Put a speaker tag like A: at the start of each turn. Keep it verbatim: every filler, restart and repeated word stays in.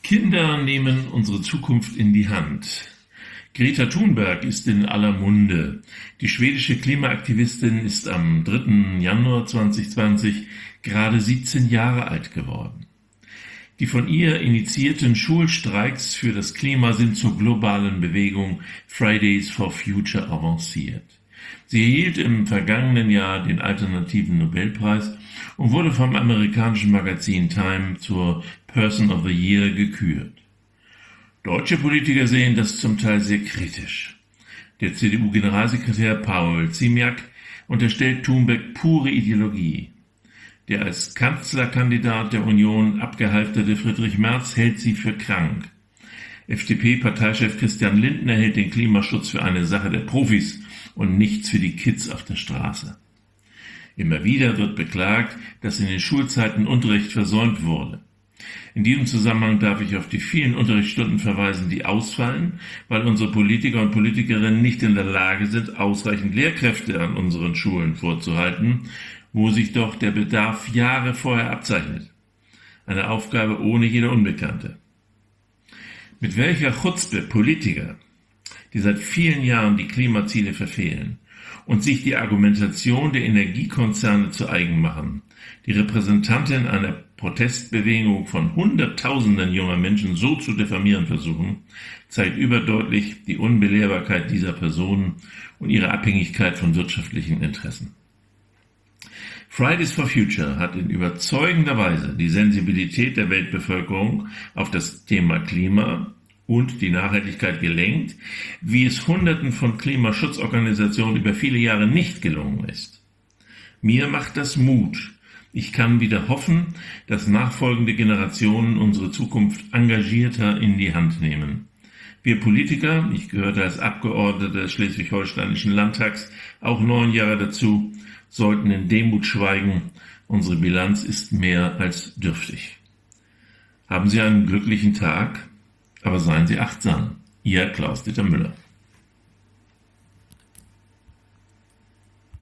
A: Kinder nehmen unsere Zukunft in die Hand. Greta Thunberg ist in aller Munde. Die schwedische Klimaaktivistin ist am dritten Januar zweitausendzwanzig gerade siebzehn Jahre alt geworden. Die von ihr initiierten Schulstreiks für das Klima sind zur globalen Bewegung Fridays for Future avanciert. Sie erhielt im vergangenen Jahr den alternativen Nobelpreis und wurde vom amerikanischen Magazin Time zur Person of the Year gekürt. Deutsche Politiker sehen das zum Teil sehr kritisch. Der C D U-Generalsekretär Paul Ziemiak unterstellt Thunberg pure Ideologie. Der als Kanzlerkandidat der Union abgehalfterte Friedrich Merz hält sie für krank. F D P-Parteichef Christian Lindner hält den Klimaschutz für eine Sache der Profis und nichts für die Kids auf der Straße. Immer wieder wird beklagt, dass in den Schulzeiten Unterricht versäumt wurde. In diesem Zusammenhang darf ich auf die vielen Unterrichtsstunden verweisen, die ausfallen, weil unsere Politiker und Politikerinnen nicht in der Lage sind, ausreichend Lehrkräfte an unseren Schulen vorzuhalten, wo sich doch der Bedarf Jahre vorher abzeichnet. Eine Aufgabe ohne jede Unbekannte. Mit welcher Chutzpe Politiker, die seit vielen Jahren die Klimaziele verfehlen und sich die Argumentation der Energiekonzerne zu eigen machen, die Repräsentantin einer Protestbewegung von Hunderttausenden junger Menschen so zu diffamieren versuchen, zeigt überdeutlich die Unbelehrbarkeit dieser Personen und ihre Abhängigkeit von wirtschaftlichen Interessen. Fridays for Future hat in überzeugender Weise die Sensibilität der Weltbevölkerung auf das Thema Klima und die Nachhaltigkeit gelenkt, wie es Hunderten von Klimaschutzorganisationen über viele Jahre nicht gelungen ist. Mir macht das Mut. Ich kann wieder hoffen, dass nachfolgende Generationen unsere Zukunft engagierter in die Hand nehmen. Wir Politiker, ich gehörte als Abgeordneter des Schleswig-Holsteinischen Landtags auch neun Jahre dazu, sollten in Demut schweigen. Unsere Bilanz ist mehr als dürftig. Haben Sie einen glücklichen Tag, aber seien Sie achtsam. Ihr Klaus-Dieter Müller.